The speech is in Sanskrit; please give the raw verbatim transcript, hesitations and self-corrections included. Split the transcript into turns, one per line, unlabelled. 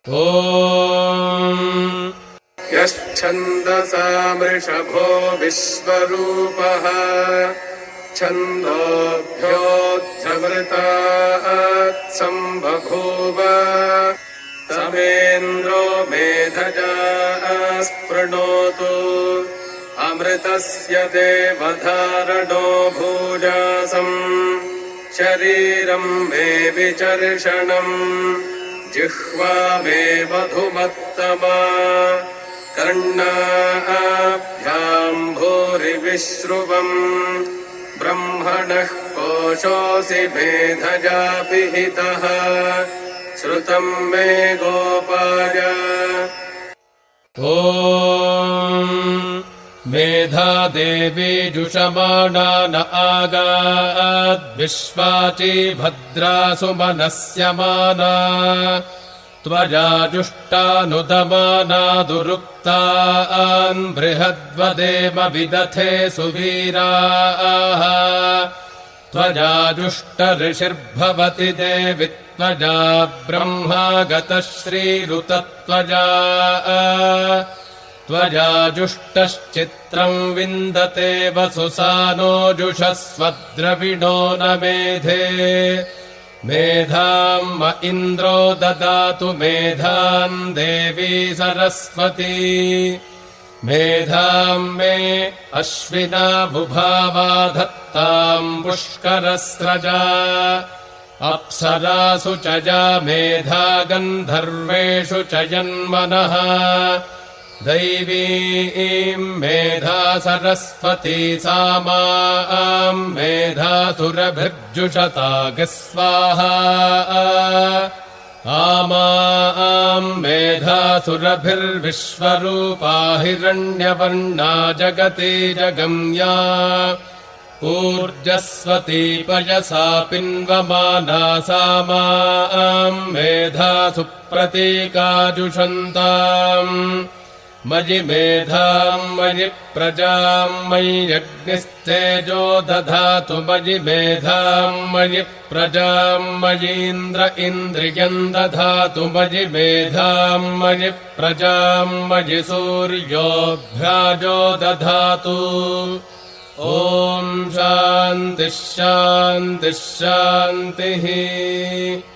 ॐ यश्छन्दसा वृषभो विश्वरूपः छन्दोभ्योऽध्यवृतात् सम्बभूव तमेन्द्रो मेधजा स्पृणोतु अमृतस्य देवधारणो भूजासम् शरीरम् मे विचर्षणम् जिह्वा मे मधुमत्तमा कर्णाभ्याम् भूरिविश्रुवम् ब्रह्मणः कोशोऽसि मेधया पिहितः श्रुतम् मे गोपाय। ॐ मेधा देवी जुषमाणा न आगाद्विश्वाची भद्रा सुमनस्यमाना त्वजा जुष्टानुदमाना दुरुक्तान् बृहद्वदेव विदथे सुवीराः त्वजा जुष्टऋषिर्भवति देवि त्वजा ब्रह्मागतः श्रीरुतत्वजा त्वजा जुष्टश्चित्रम् विन्दते वसुसानो जुषस्वद्रविणो न मेधे मेधाम् म इन्द्रो ददातु मेधाम् देवी सरस्वती मेधाम् मे अश्विना बुभावा धत्ताम् पुष्करस्रजा अप्सरासु च या मेधा गन्धर्वेषु च जन्मनः दैवीम् मेधा सरस्वती सा माम् मेधासुरभिर्जुषताग स्वाहा आमाम् मेधासुरभिर्विश्वरूपा हिरण्यवर्णा जगति जगम्या ऊर्जस्वती पयसा पिन्वमाना सा माम् मेधासु प्रतीकाजुषन्ताम् मयि मेधाम् मयि प्रजाम् मयि अग्निस्तेजो दधातु मयि मेधाम् मयि प्रजाम् मयीन्द्र इन्द्रियम् दधातु मयि मेधाम् मयि प्रजाम् मयि सूर्योऽभ्राजो दधातु। ॐ शान्तिः शान्तिः शान्तिः।